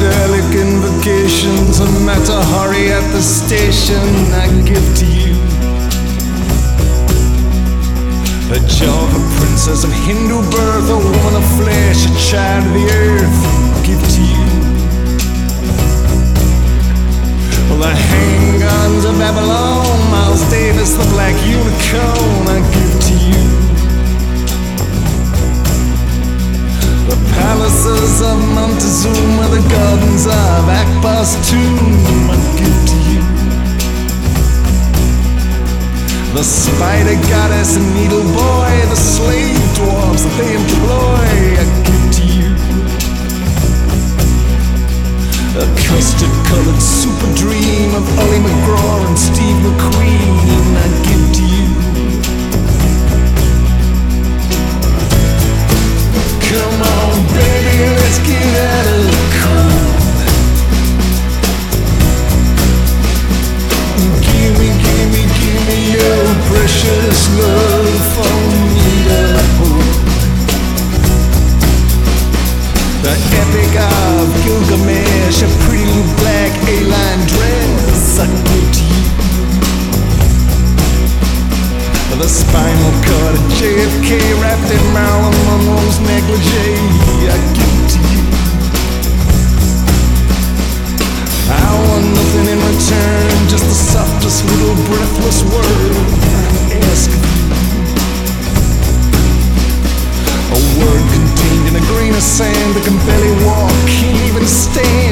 psychedelic invocations, a Matahari at the station I give to you. A Java princess of Hindu birth, a woman of flesh, a child of the earth, give to you. Well, the hang-ons of Babylon, Miles Davis, the black unicorn, I give to you. The palaces of Montezuma, the gardens of Akbar's tomb, I give to you. The spider goddess and needle boy, the slave dwarves that they employ, I give to you. A custard-colored super dream of Ollie McGraw and Steve McQueen, I give to you. Come on, baby, let's get out of the cool. Give me your precious love for me to hold. The epic of Gilgamesh, a pretty little black A-line dress, I give to you. The spinal cord of JFK wrapped in Marilyn Monroe's negligee, I give to you. I want nothing in return, just the softest little breathless word I ask of you. A word contained in a grain of sand that can barely walk, can't even stand.